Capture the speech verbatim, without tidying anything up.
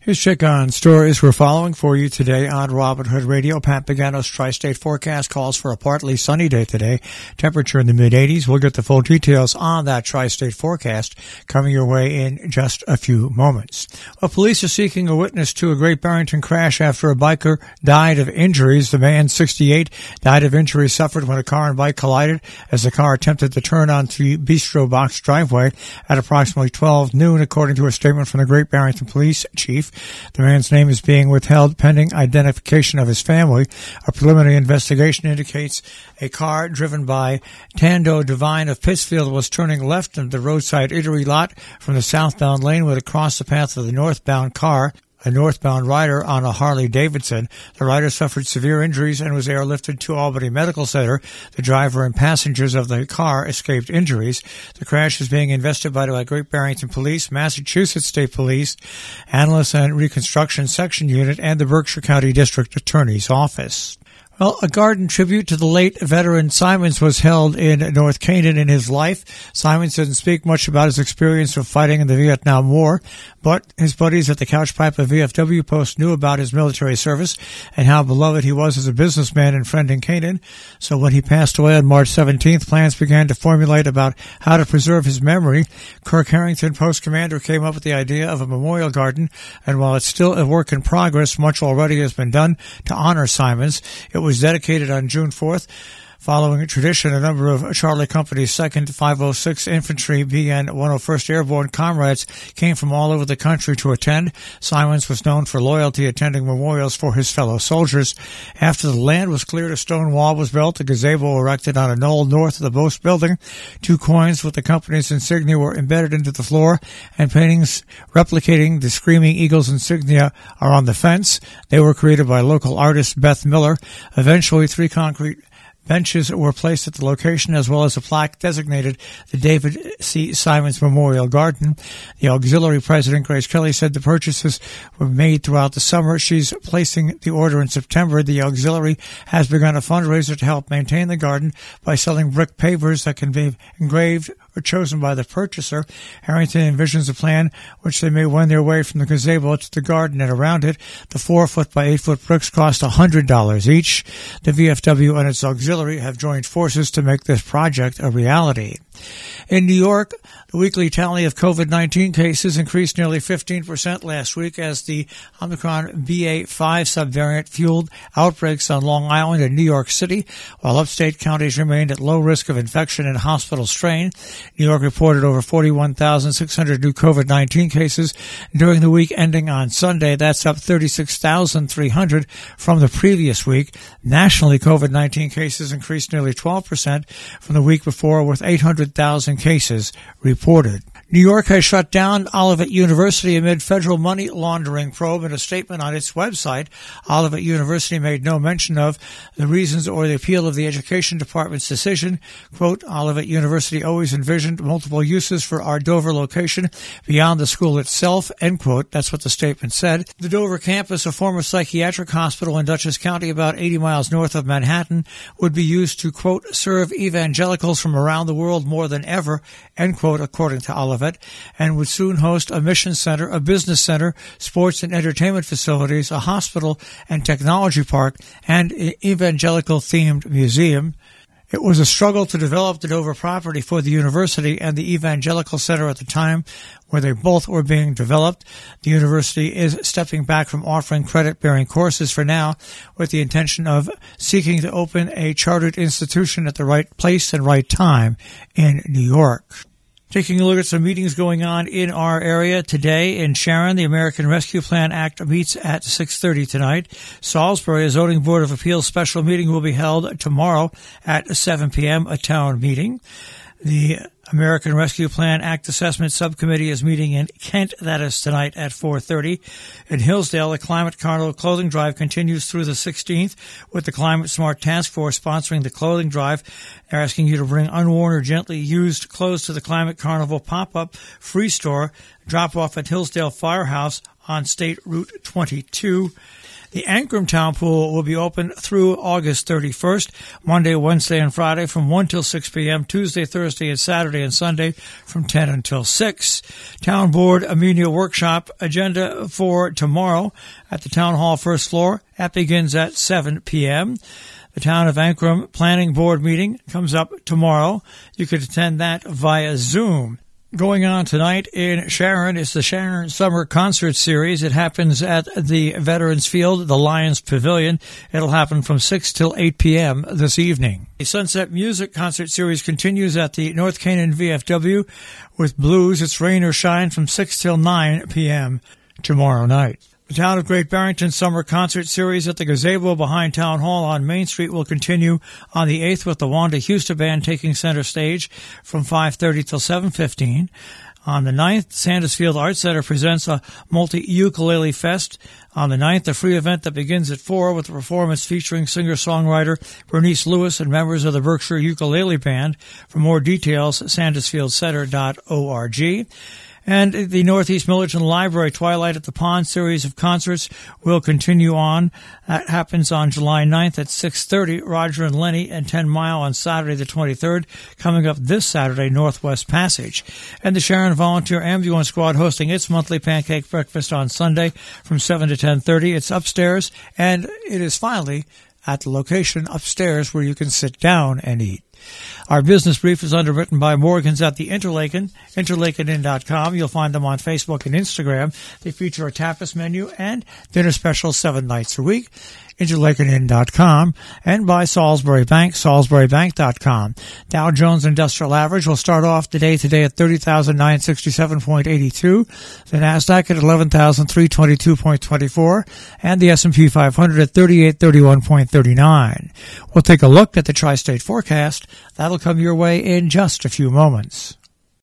Here's check on stories we're following for you today on Robin Hood Radio. Pat Pagano's Tri-State forecast calls for a partly sunny day today. Temperature in the mid-eighties. We'll get the full details on that Tri-State forecast coming your way in just a few moments. Well, police are seeking a witness to a Great Barrington crash after a biker died of injuries. The man, sixty-eight, died of injuries suffered when a car and bike collided as the car attempted to turn onto Bistro Box driveway at approximately twelve noon, according to a statement from the Great Barrington Police Chief. The man's name is being withheld pending identification of his family. A preliminary investigation indicates a car driven by Tando Devine of Pittsfield was turning left into the roadside eatery lot from the southbound lane when it crossed the path of the northbound car. A northbound rider on a Harley-Davidson. The rider suffered severe injuries and was airlifted to Albany Medical Center. The driver and passengers of the car escaped injuries. The crash is being investigated by Great Barrington Police, Massachusetts State Police, Analyst and Reconstruction Section Unit, and the Berkshire County District Attorney's Office. Well, a garden tribute to the late veteran Simons was held in North Canaan in his life. Simons didn't speak much about his experience of fighting in the Vietnam War, but his buddies at the Couch Piper V F W post knew about his military service and how beloved he was as a businessman and friend in Canaan. So when he passed away on March seventeenth, plans began to formulate about how to preserve his memory. Kirk Harrington, post commander, came up with the idea of a memorial garden, and while it's still a work in progress, much already has been done to honor Simons. It was dedicated on June fourth. Following a tradition, a number of Charlie Company's second five oh six Infantry B N one oh first Airborne comrades came from all over the country to attend. Simons was known for loyalty, attending memorials for his fellow soldiers. After the land was cleared, a stone wall was built, a gazebo erected on a knoll north of the Post building. Two coins with the company's insignia were embedded into the floor, and paintings replicating the Screaming Eagles insignia are on the fence. They were created by local artist Beth Miller. Eventually, three concrete benches were placed at the location, as well as a plaque designated the David C. Simons Memorial Garden. The auxiliary president, Grace Kelly, said the purchases were made throughout the summer. She's placing the order in September. The auxiliary has begun a fundraiser to help maintain the garden by selling brick pavers that can be engraved or chosen by the purchaser. Harrington envisions a plan which they may win their way from the gazebo to the garden and around it. The four-foot by eight-foot bricks cost one hundred dollars each. The V F W and its auxiliary have joined forces to make this project a reality. In New York, the weekly tally of COVID nineteen cases increased nearly fifteen percent last week as the Omicron B A five subvariant fueled outbreaks on Long Island and New York City, while upstate counties remained at low risk of infection and hospital strain. New York reported over forty-one thousand six hundred new COVID nineteen cases during the week ending on Sunday. That's up thirty-six thousand three hundred from the previous week. Nationally, COVID nineteen cases increased nearly twelve percent from the week before, with eight hundred thousand cases reported. New York has shut down Olivet University amid federal money laundering probe. In a statement on its website, Olivet University made no mention of the reasons or the appeal of the Education Department's decision. Quote, Olivet University always envisioned multiple uses for our Dover location beyond the school itself, end quote. That's what the statement said. The Dover campus, a former psychiatric hospital in Dutchess County about eighty miles north of Manhattan, would be used to, quote, serve evangelicals from around the world more than ever, end quote, according to Olivet, and would soon host a mission center, a business center, sports and entertainment facilities, a hospital and technology park, and an evangelical-themed museum. It was a struggle to develop the Dover property for the university and the Evangelical Center at the time where they both were being developed. The university is stepping back from offering credit-bearing courses for now, with the intention of seeking to open a chartered institution at the right place and right time in New York. Taking a look at some meetings going on in our area today. In Sharon, the American Rescue Plan Act meets at six thirty tonight. Salisbury, a Zoning Board of Appeals special meeting will be held tomorrow at seven p.m., a town meeting. The American Rescue Plan Act Assessment Subcommittee is meeting in Kent. That is tonight at four thirty. In Hillsdale, the Climate Carnival Clothing Drive continues through the sixteenth, with the Climate Smart Task Force sponsoring the clothing drive. They're asking you to bring unworn or gently used clothes to the Climate Carnival pop-up free store drop-off at Hillsdale Firehouse on State Route twenty-two. The Ankrum Town Pool will be open through August thirty-first, Monday, Wednesday, and Friday from one till six p.m., Tuesday, Thursday, and Saturday and Sunday from ten until six. Town Board Amenia Workshop agenda for tomorrow at the Town Hall first floor. That begins at seven p.m. The Town of Ankrum Planning Board meeting comes up tomorrow. You could attend that via Zoom. Going on tonight in Sharon is the Sharon Summer Concert Series. It happens at the Veterans Field, the Lions Pavilion. It'll happen from six till eight p.m. this evening. The Sunset Music Concert Series continues at the North Canaan V F W with Blues. It's Rain or Shine from six till nine p.m. tomorrow night. The Town of Great Barrington Summer Concert Series at the gazebo behind Town Hall on Main Street will continue on the eighth with the Wanda Houston Band taking center stage from five thirty till seven fifteen. On the ninth, Sandusfield Arts Center presents a multi-ukulele fest. On the ninth, a free event that begins at four with a performance featuring singer-songwriter Bernice Lewis and members of the Berkshire Ukulele Band. For more details, sandusfield center dot org. And the Northeast Millerton Library Twilight at the Pond series of concerts will continue on. That happens on July ninth at six thirty. Roger and Lenny and ten mile on Saturday the twenty-third. Coming up this Saturday, Northwest Passage. And the Sharon Volunteer Ambulance Squad hosting its monthly pancake breakfast on Sunday from seven to ten thirty. It's upstairs, and it is finally at the location upstairs where you can sit down and eat. Our business brief is underwritten by Morgans at the Interlaken, interlaken inn dot com. You'll find them on Facebook and Instagram. They feature a tapas menu and dinner specials seven nights a week. interlaken inn dot com, and by Salisbury Bank, salisbury bank dot com. Dow Jones Industrial Average will start off the day today at thirty thousand nine hundred sixty-seven point eight two, the NASDAQ at eleven thousand three hundred twenty-two point two four, and the S and P five hundred at thirty-eight thirty-one point three nine. We'll take a look at the tri-state forecast. That'll come your way in just a few moments.